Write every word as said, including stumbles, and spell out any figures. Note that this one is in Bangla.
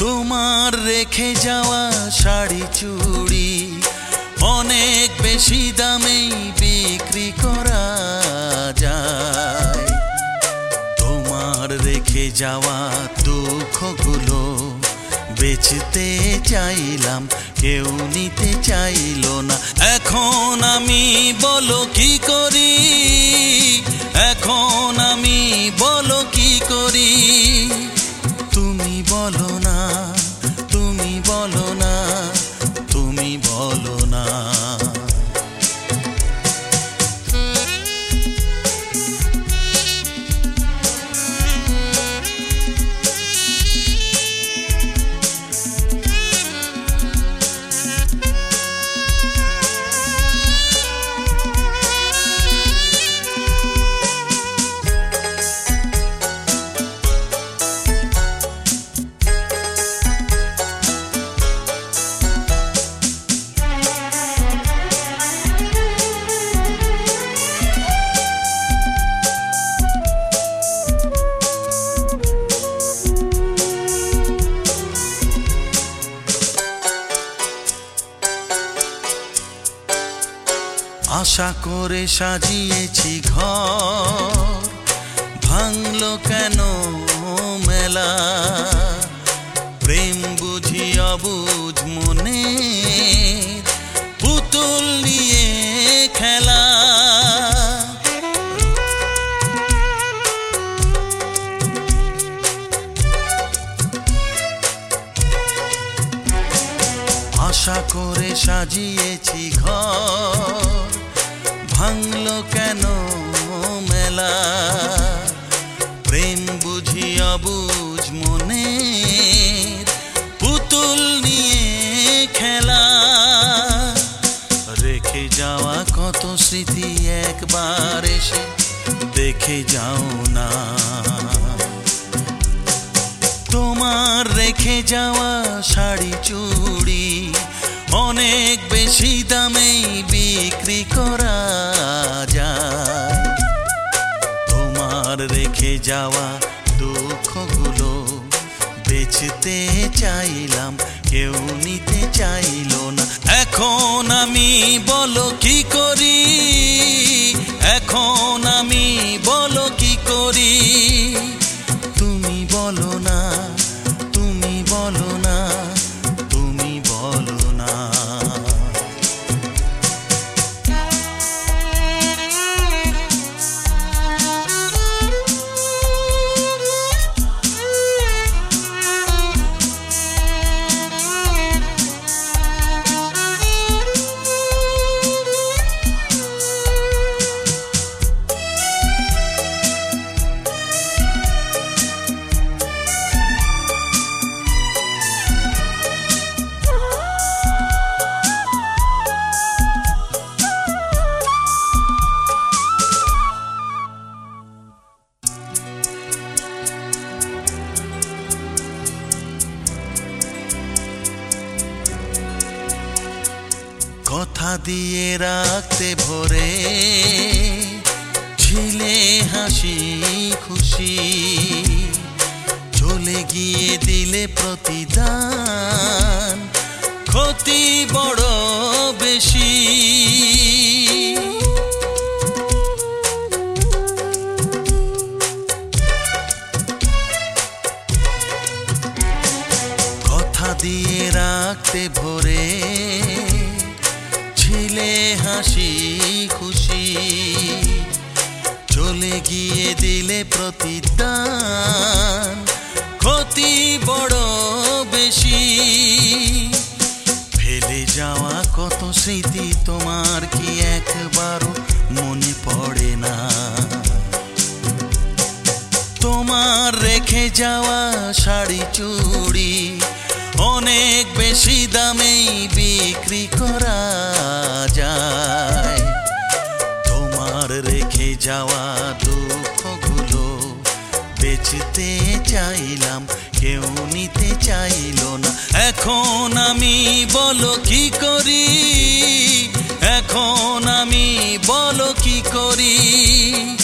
তোমার রেখে যাওয়া শাড়ি চুড়ি অনেক বেশি দামে বিক্রি করা যায়। তোমার রেখে যাওয়া দুঃখগুলো বেচতে চাইলাম, কেউ নিতে চাইল না। এখন আমি বলো কি করি, এখন আমি বলো কি করি। তুমি বলো না, তুমি বলো না, তুমি বলো না। আশা করে সাজিয়েছি ঘর, ভাঙলো কেন মেলা। প্রেম বুঝি অবুঝ মনে, পুতুল নিয়ে খেলা। আশা করে সাজিয়েছি ঘর, ভাঙলো কেন মেলা। প্রেম বুঝি অবুঝ মনে, পুতুল নিয়ে খেলা। রেখে যাওয়া কত স্মৃতি একবার এসে দেখে যাও না। তোমার রেখে যাওয়া শাড়ি চুড়ি অনেক বেশি দামে বিক্রি করা যায়। তোমার রেখে যাওয়া দুঃখগুলো বেচতে চাইলাম, কেউ নিতে চাইল না। এখন আমি বলো কি করি, এখন আমি বলো কি করি। তুমি বলো না, তুমি বলো না, তুমি বলো না। কথা দিয়ে রাখতে ভরে ছিলে হাসি খুশি, চলে গিয়ে দিলে প্রতিদান, ক্ষতি বড় বেশি। কথা দিয়ে রাখতে ভরে ছিলে হাসি খুশি, চলে গিয়ে দিলে প্রতিদান, ক্ষতি বড় বেশি। ফেলে যাওয়া কত স্মৃতি তোমার কি একবারও মনে পড়ে না। তোমার রেখে যাওয়া শাড়ি চুড়ি অনেক বেশি দামে বিক্রি করা যায়। তোমার রেখে যাওয়া দুঃখগুলো বেচতে চাইলাম, কেউ নিতে চাইল না। এখন আমি বলো কি করি, এখন আমি বলো কি করি।